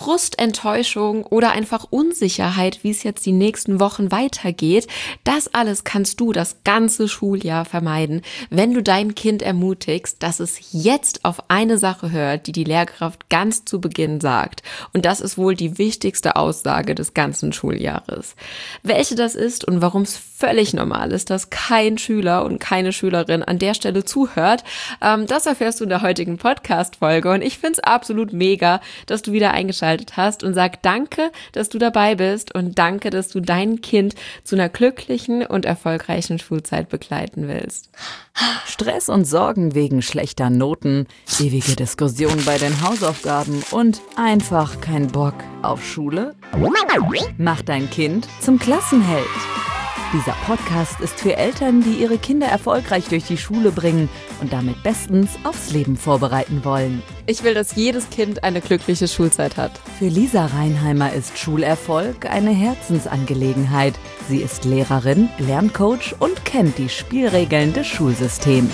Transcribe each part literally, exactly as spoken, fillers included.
Frust, Enttäuschung oder einfach Unsicherheit, wie es jetzt die nächsten Wochen weitergeht, das alles kannst du das ganze Schuljahr vermeiden, wenn du dein Kind ermutigst, dass es jetzt auf eine Sache hört, die die Lehrkraft ganz zu Beginn sagt. Und das ist wohl die wichtigste Aussage des ganzen Schuljahres. Welche das ist und warum es völlig normal ist, dass kein Schüler und keine Schülerin an der Stelle zuhört, ähm, das erfährst du in der heutigen Podcast-Folge. Und ich finde es absolut mega, dass du wieder eingeschaltet hast und sag danke, dass du dabei bist und danke, dass du dein Kind zu einer glücklichen und erfolgreichen Schulzeit begleiten willst. Stress und Sorgen wegen schlechter Noten, ewige Diskussionen bei den Hausaufgaben und einfach kein Bock auf Schule? Mach dein Kind zum Klassenheld. Dieser Podcast ist für Eltern, die ihre Kinder erfolgreich durch die Schule bringen und damit bestens aufs Leben vorbereiten wollen. Ich will, dass jedes Kind eine glückliche Schulzeit hat. Für Lisa Reinheimer ist Schulerfolg eine Herzensangelegenheit. Sie ist Lehrerin, Lerncoach und kennt die Spielregeln des Schulsystems.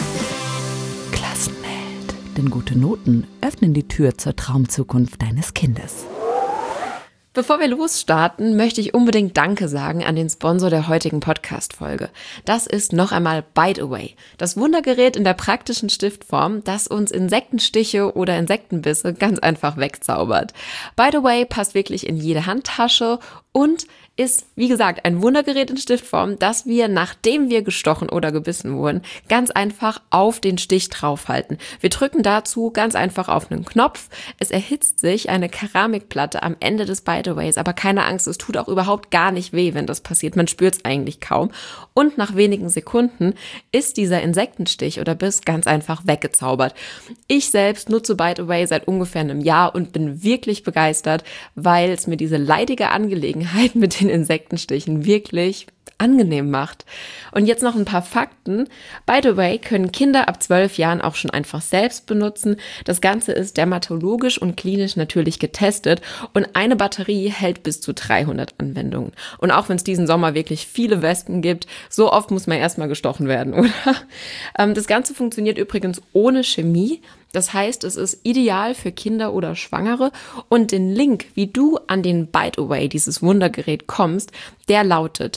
Klassenheld. Denn gute Noten öffnen die Tür zur Traumzukunft deines Kindes. Bevor wir losstarten, möchte ich unbedingt Danke sagen an den Sponsor der heutigen Podcast-Folge. Das ist noch einmal Bite Away, das Wundergerät in der praktischen Stiftform, das uns Insektenstiche oder Insektenbisse ganz einfach wegzaubert. Bite Away passt wirklich in jede Handtasche und ist, wie gesagt, ein Wundergerät in Stiftform, das wir, nachdem wir gestochen oder gebissen wurden, ganz einfach auf den Stich draufhalten. Wir drücken dazu ganz einfach auf einen Knopf. Es erhitzt sich eine Keramikplatte am Ende des Bite Aways, aber keine Angst, es tut auch überhaupt gar nicht weh, wenn das passiert. Man spürt es eigentlich kaum. Und nach wenigen Sekunden ist dieser Insektenstich oder Biss ganz einfach weggezaubert. Ich selbst nutze Bite Away seit ungefähr einem Jahr und bin wirklich begeistert, weil es mir diese leidige Angelegenheit mit den Insektenstichen wirklich angenehm macht. Und jetzt noch ein paar Fakten. By the way, können Kinder ab zwölf Jahren auch schon einfach selbst benutzen. Das Ganze ist dermatologisch und klinisch natürlich getestet und eine Batterie hält bis zu dreihundert Anwendungen. Und auch wenn es diesen Sommer wirklich viele Wespen gibt, so oft muss man erstmal gestochen werden, oder? Ähm, das Ganze funktioniert übrigens ohne Chemie. Das heißt, es ist ideal für Kinder oder Schwangere und den Link, wie du an den Bite Away, dieses Wundergerät, kommst, der lautet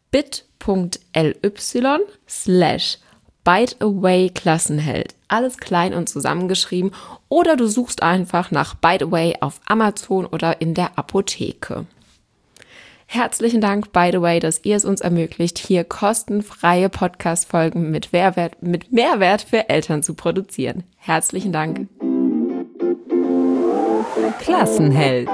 bit.ly slash Bite-Away Klassenheld. Alles klein und zusammengeschrieben oder du suchst einfach nach Bite Away auf Amazon oder in der Apotheke. Herzlichen Dank, by the way, dass ihr es uns ermöglicht, hier kostenfreie Podcast-Folgen mit Mehrwert, mit Mehrwert für Eltern zu produzieren. Herzlichen Dank. Klassenheld.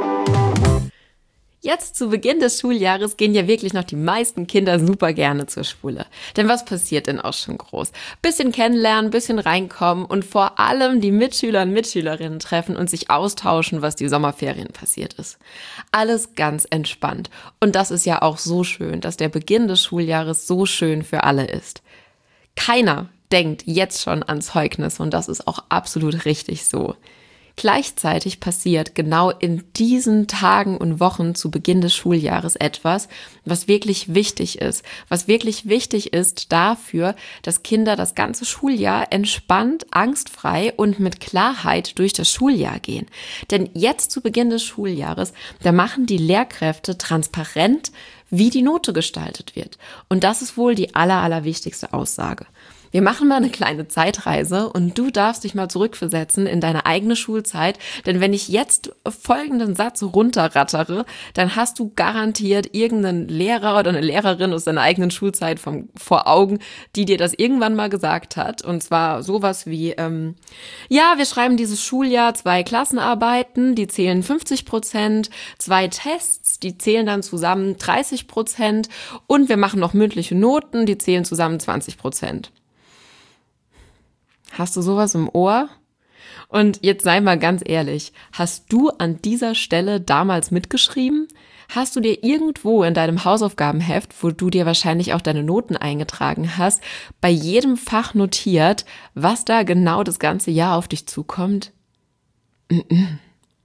Jetzt zu Beginn des Schuljahres gehen ja wirklich noch die meisten Kinder super gerne zur Schule. Denn was passiert denn auch schon groß? Bisschen kennenlernen, bisschen reinkommen und vor allem die Mitschüler und Mitschülerinnen treffen und sich austauschen, was die Sommerferien passiert ist. Alles ganz entspannt. Und das ist ja auch so schön, dass der Beginn des Schuljahres so schön für alle ist. Keiner denkt jetzt schon an Zeugnis und das ist auch absolut richtig so. Gleichzeitig passiert genau in diesen Tagen und Wochen zu Beginn des Schuljahres etwas, was wirklich wichtig ist. Was wirklich wichtig ist dafür, dass Kinder das ganze Schuljahr entspannt, angstfrei und mit Klarheit durch das Schuljahr gehen. Denn jetzt zu Beginn des Schuljahres, da machen die Lehrkräfte transparent, wie die Note gestaltet wird. Und das ist wohl die aller, aller wichtigste Aussage. Wir machen mal eine kleine Zeitreise und du darfst dich mal zurückversetzen in deine eigene Schulzeit, denn wenn ich jetzt folgenden Satz runterrattere, dann hast du garantiert irgendeinen Lehrer oder eine Lehrerin aus deiner eigenen Schulzeit vom, vor Augen, die dir das irgendwann mal gesagt hat, und zwar sowas wie, ähm, ja, wir schreiben dieses Schuljahr zwei Klassenarbeiten, die zählen fünfzig Prozent, zwei Tests, die zählen dann zusammen dreißig Prozent und wir machen noch mündliche Noten, die zählen zusammen zwanzig Prozent. Hast du sowas im Ohr? Und jetzt sei mal ganz ehrlich, hast du an dieser Stelle damals mitgeschrieben? Hast du dir irgendwo in deinem Hausaufgabenheft, wo du dir wahrscheinlich auch deine Noten eingetragen hast, bei jedem Fach notiert, was da genau das ganze Jahr auf dich zukommt?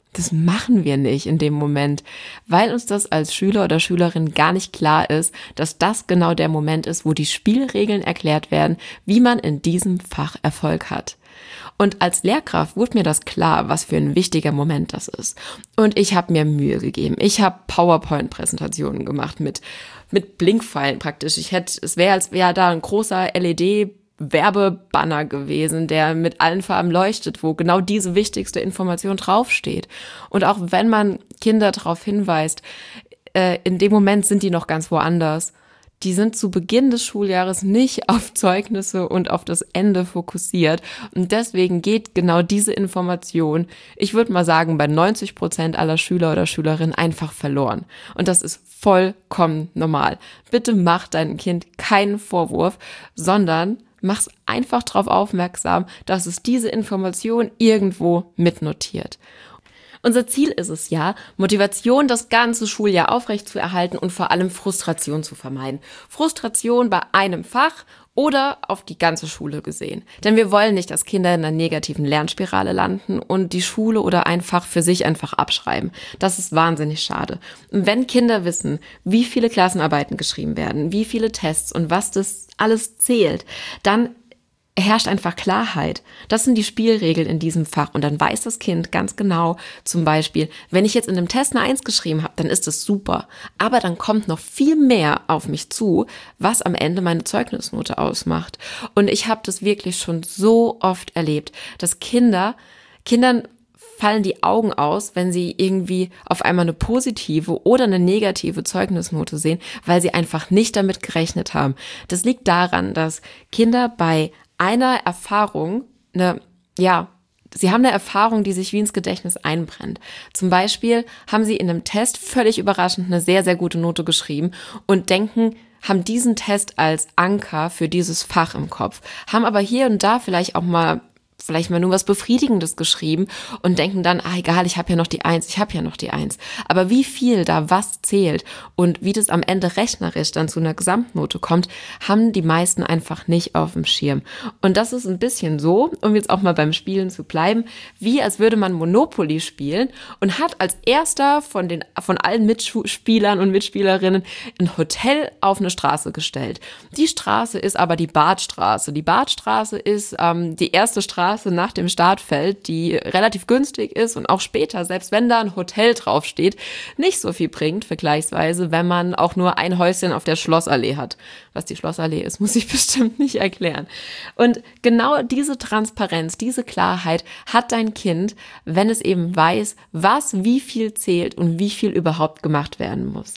Das machen wir nicht in dem Moment, weil uns das als Schüler oder Schülerin gar nicht klar ist, dass das genau der Moment ist, wo die Spielregeln erklärt werden, wie man in diesem Fach Erfolg hat. Und als Lehrkraft wurde mir das klar, was für ein wichtiger Moment das ist. Und ich habe mir Mühe gegeben. Ich habe PowerPoint-Präsentationen gemacht mit, mit Blinkpfeilen praktisch. Ich hätte, es wäre, als wäre da ein großer L E D Werbebanner gewesen, der mit allen Farben leuchtet, wo genau diese wichtigste Information draufsteht. Und auch wenn man Kinder darauf hinweist, äh, in dem Moment sind die noch ganz woanders. Die sind zu Beginn des Schuljahres nicht auf Zeugnisse und auf das Ende fokussiert. Und deswegen geht genau diese Information, ich würde mal sagen, bei neunzig Prozent aller Schüler oder Schülerinnen einfach verloren. Und das ist vollkommen normal. Bitte mach deinem Kind keinen Vorwurf, sondern mach's einfach darauf aufmerksam, dass es diese Information irgendwo mitnotiert. Unser Ziel ist es ja, Motivation das ganze Schuljahr aufrechtzuerhalten und vor allem Frustration zu vermeiden. Frustration bei einem Fach oder auf die ganze Schule gesehen. Denn wir wollen nicht, dass Kinder in einer negativen Lernspirale landen und die Schule oder ein Fach für sich einfach abschreiben. Das ist wahnsinnig schade. Und wenn Kinder wissen, wie viele Klassenarbeiten geschrieben werden, wie viele Tests und was das alles zählt, dann herrscht einfach Klarheit. Das sind die Spielregeln in diesem Fach und dann weiß das Kind ganz genau, zum Beispiel, wenn ich jetzt in einem Test eine Eins geschrieben habe, dann ist das super, aber dann kommt noch viel mehr auf mich zu, was am Ende meine Zeugnisnote ausmacht. Und ich habe das wirklich schon so oft erlebt, dass Kinder, Kindern fallen die Augen aus, wenn sie irgendwie auf einmal eine positive oder eine negative Zeugnisnote sehen, weil sie einfach nicht damit gerechnet haben. Das liegt daran, dass Kinder bei einer Erfahrung, eine, ja, sie haben eine Erfahrung, die sich wie ins Gedächtnis einbrennt. Zum Beispiel haben sie in einem Test völlig überraschend eine sehr, sehr gute Note geschrieben und denken, haben diesen Test als Anker für dieses Fach im Kopf, haben aber hier und da vielleicht auch mal vielleicht mal nur was Befriedigendes geschrieben und denken dann, ah egal, ich habe ja noch die Eins, ich habe ja noch die Eins. Aber wie viel da was zählt und wie das am Ende rechnerisch dann zu einer Gesamtnote kommt, haben die meisten einfach nicht auf dem Schirm. Und das ist ein bisschen so, um jetzt auch mal beim Spielen zu bleiben, wie als würde man Monopoly spielen und hat als erster von den von allen Mitspielern und Mitspielerinnen ein Hotel auf eine Straße gestellt. Die Straße ist aber die Badstraße. Die Badstraße ist ähm, die erste Straße nach dem Startfeld, die relativ günstig ist und auch später, selbst wenn da ein Hotel draufsteht, nicht so viel bringt, vergleichsweise, wenn man auch nur ein Häuschen auf der Schlossallee hat. Was die Schlossallee ist, muss ich bestimmt nicht erklären. Und genau diese Transparenz, diese Klarheit hat dein Kind, wenn es eben weiß, was wie viel zählt und wie viel überhaupt gemacht werden muss.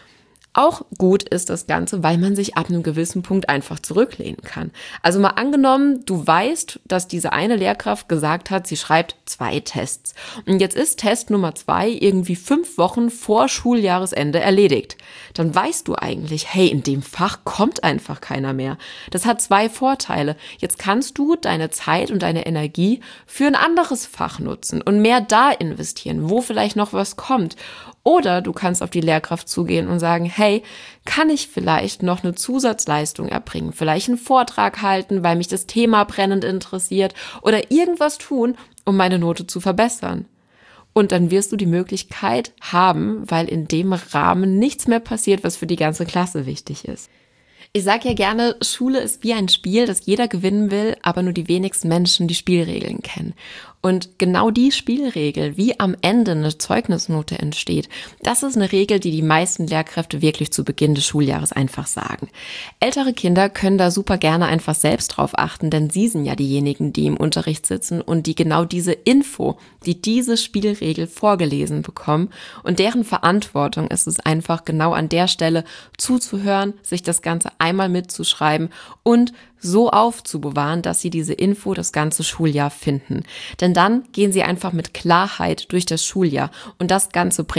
Auch gut ist das Ganze, weil man sich ab einem gewissen Punkt einfach zurücklehnen kann. Also mal angenommen, du weißt, dass diese eine Lehrkraft gesagt hat, sie schreibt zwei Tests. Und jetzt ist Test Nummer zwei irgendwie fünf Wochen vor Schuljahresende erledigt. Dann weißt du eigentlich, hey, in dem Fach kommt einfach keiner mehr. Das hat zwei Vorteile. Jetzt kannst du deine Zeit und deine Energie für ein anderes Fach nutzen und mehr da investieren, wo vielleicht noch was kommt. Oder du kannst auf die Lehrkraft zugehen und sagen, hey, kann ich vielleicht noch eine Zusatzleistung erbringen? Vielleicht einen Vortrag halten, weil mich das Thema brennend interessiert oder irgendwas tun, um meine Note zu verbessern. Und dann wirst du die Möglichkeit haben, weil in dem Rahmen nichts mehr passiert, was für die ganze Klasse wichtig ist. Ich sage ja gerne, Schule ist wie ein Spiel, das jeder gewinnen will, aber nur die wenigsten Menschen die Spielregeln kennen. Und genau die Spielregel, wie am Ende eine Zeugnisnote entsteht, das ist eine Regel, die die meisten Lehrkräfte wirklich zu Beginn des Schuljahres einfach sagen. Ältere Kinder können da super gerne einfach selbst drauf achten, denn sie sind ja diejenigen, die im Unterricht sitzen und die genau diese Info, die diese Spielregel vorgelesen bekommen. Und deren Verantwortung ist es einfach, genau an der Stelle zuzuhören, sich das Ganze einmal mitzuschreiben und so aufzubewahren, dass sie diese Info das ganze Schuljahr finden. Denn dann gehen sie einfach mit Klarheit durch das Schuljahr und das Ganze bringt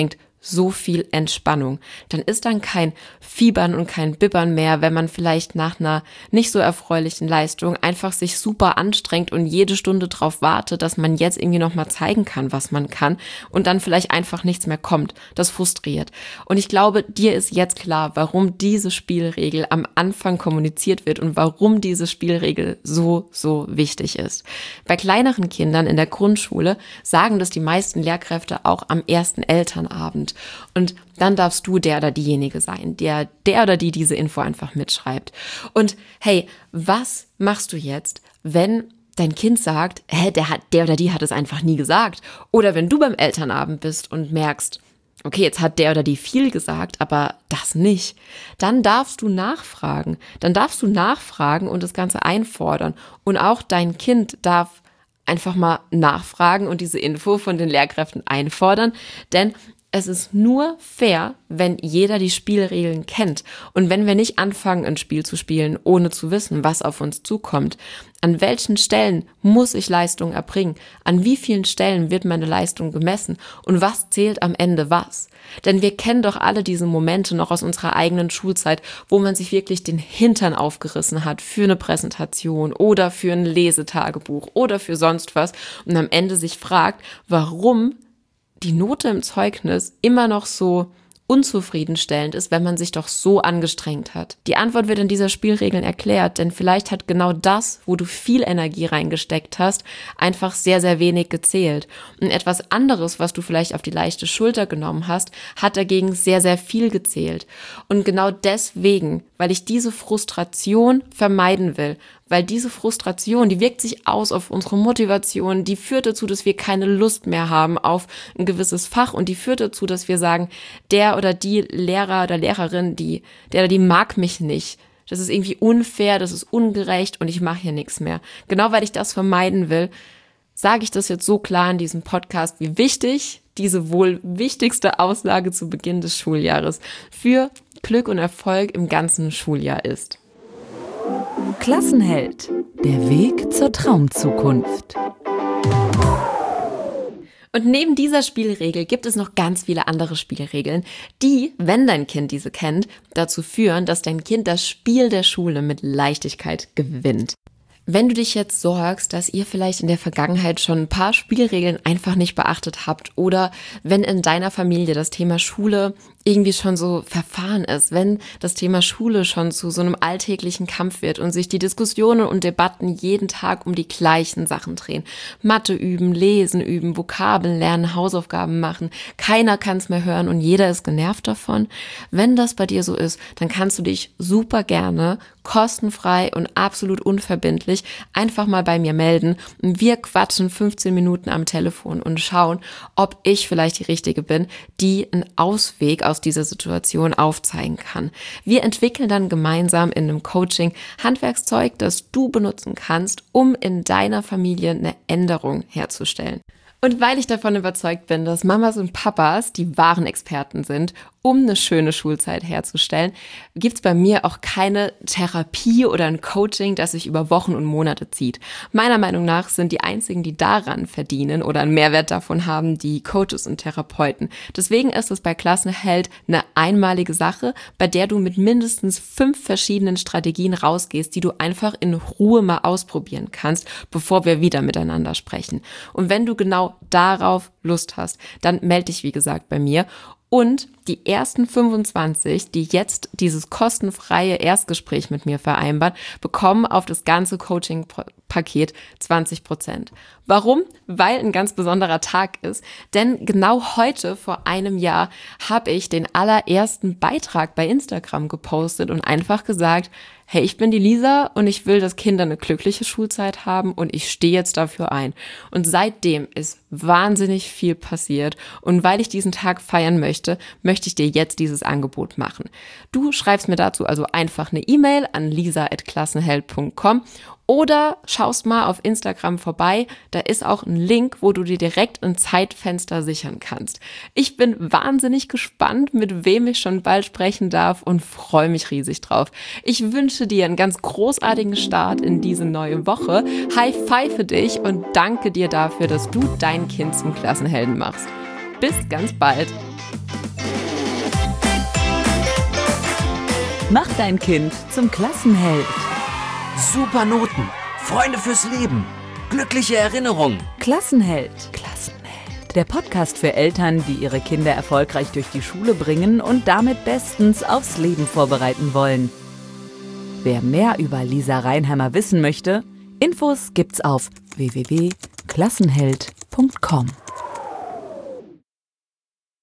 so viel Entspannung. Dann ist dann kein Fiebern und kein Bibbern mehr, wenn man vielleicht nach einer nicht so erfreulichen Leistung einfach sich super anstrengt und jede Stunde drauf wartet, dass man jetzt irgendwie nochmal zeigen kann, was man kann und dann vielleicht einfach nichts mehr kommt. Das frustriert. Und ich glaube, dir ist jetzt klar, warum diese Spielregel am Anfang kommuniziert wird und warum diese Spielregel so, so wichtig ist. Bei kleineren Kindern in der Grundschule sagen das die meisten Lehrkräfte auch am ersten Elternabend. Und dann darfst du der oder diejenige sein, der, der oder die diese Info einfach mitschreibt. Und hey, was machst du jetzt, wenn dein Kind sagt, hä, der hat, der oder die hat es einfach nie gesagt? Oder wenn du beim Elternabend bist und merkst, okay, jetzt hat der oder die viel gesagt, aber das nicht. Dann darfst du nachfragen. Dann darfst du nachfragen und das Ganze einfordern. Und auch dein Kind darf einfach mal nachfragen und diese Info von den Lehrkräften einfordern, denn es ist nur fair, wenn jeder die Spielregeln kennt und wenn wir nicht anfangen, ein Spiel zu spielen, ohne zu wissen, was auf uns zukommt. An welchen Stellen muss ich Leistung erbringen? An wie vielen Stellen wird meine Leistung gemessen? Und was zählt am Ende was? Denn wir kennen doch alle diese Momente noch aus unserer eigenen Schulzeit, wo man sich wirklich den Hintern aufgerissen hat für eine Präsentation oder für ein Lesetagebuch oder für sonst was und am Ende sich fragt, warum die Note im Zeugnis immer noch so unzufriedenstellend ist, wenn man sich doch so angestrengt hat. Die Antwort wird in dieser Spielregeln erklärt, denn vielleicht hat genau das, wo du viel Energie reingesteckt hast, einfach sehr, sehr wenig gezählt. Und etwas anderes, was du vielleicht auf die leichte Schulter genommen hast, hat dagegen sehr, sehr viel gezählt. Und genau deswegen, weil ich diese Frustration vermeiden will, weil diese Frustration, die wirkt sich aus auf unsere Motivation, die führt dazu, dass wir keine Lust mehr haben auf ein gewisses Fach und die führt dazu, dass wir sagen, der oder die Lehrer oder Lehrerin, die, der oder die mag mich nicht. Das ist irgendwie unfair, das ist ungerecht und ich mache hier nichts mehr. Genau weil ich das vermeiden will, sage ich das jetzt so klar in diesem Podcast, wie wichtig diese wohl wichtigste Aussage zu Beginn des Schuljahres für Glück und Erfolg im ganzen Schuljahr ist. Klassenheld. Der Weg zur Traumzukunft. Und neben dieser Spielregel gibt es noch ganz viele andere Spielregeln, die, wenn dein Kind diese kennt, dazu führen, dass dein Kind das Spiel der Schule mit Leichtigkeit gewinnt. Wenn du dich jetzt sorgst, dass ihr vielleicht in der Vergangenheit schon ein paar Spielregeln einfach nicht beachtet habt oder wenn in deiner Familie das Thema Schule irgendwie schon so verfahren ist, wenn das Thema Schule schon zu so einem alltäglichen Kampf wird und sich die Diskussionen und Debatten jeden Tag um die gleichen Sachen drehen. Mathe üben, Lesen üben, Vokabeln lernen, Hausaufgaben machen. Keiner kann es mehr hören und jeder ist genervt davon. Wenn das bei dir so ist, dann kannst du dich super gerne kostenfrei und absolut unverbindlich einfach mal bei mir melden. Und wir quatschen fünfzehn Minuten am Telefon und schauen, ob ich vielleicht die Richtige bin, die einen Ausweg aus dieser Situation aufzeigen kann. Wir entwickeln dann gemeinsam in einem Coaching Handwerkszeug, das du benutzen kannst, um in deiner Familie eine Änderung herzustellen. Und weil ich davon überzeugt bin, dass Mamas und Papas die wahren Experten sind, um eine schöne Schulzeit herzustellen, gibt's bei mir auch keine Therapie oder ein Coaching, das sich über Wochen und Monate zieht. Meiner Meinung nach sind die einzigen, die daran verdienen oder einen Mehrwert davon haben, die Coaches und Therapeuten. Deswegen ist es bei Klassenheld eine einmalige Sache, bei der du mit mindestens fünf verschiedenen Strategien rausgehst, die du einfach in Ruhe mal ausprobieren kannst, bevor wir wieder miteinander sprechen. Und wenn du genau darauf Lust hast, dann melde dich, wie gesagt, bei mir. Und die ersten fünfundzwanzig, die jetzt dieses kostenfreie Erstgespräch mit mir vereinbaren, bekommen auf das ganze Coaching-Paket zwanzig Prozent. Warum? Weil ein ganz besonderer Tag ist. Denn genau heute vor einem Jahr habe ich den allerersten Beitrag bei Instagram gepostet und einfach gesagt, hey, ich bin die Lisa und ich will, dass Kinder eine glückliche Schulzeit haben und ich stehe jetzt dafür ein. Und seitdem ist wahnsinnig viel passiert und weil ich diesen Tag feiern möchte, möchte ich dir jetzt dieses Angebot machen. Du schreibst mir dazu also einfach eine E-Mail an lisa at klassenheld punkt com oder schaust mal auf Instagram vorbei, da ist auch ein Link, wo du dir direkt ein Zeitfenster sichern kannst. Ich bin wahnsinnig gespannt, mit wem ich schon bald sprechen darf und freue mich riesig drauf. Ich wünsche dir einen ganz großartigen Start in diese neue Woche, High Five für dich und danke dir dafür, dass du dein Kind zum Klassenhelden machst. Bis ganz bald! Mach dein Kind zum Klassenheld. Super Noten, Freunde fürs Leben, glückliche Erinnerungen. Klassenheld. Klassenheld. Der Podcast für Eltern, die ihre Kinder erfolgreich durch die Schule bringen und damit bestens aufs Leben vorbereiten wollen. Wer mehr über Lisa Reinheimer wissen möchte, Infos gibt's auf w w w punkt klassenheld punkt com.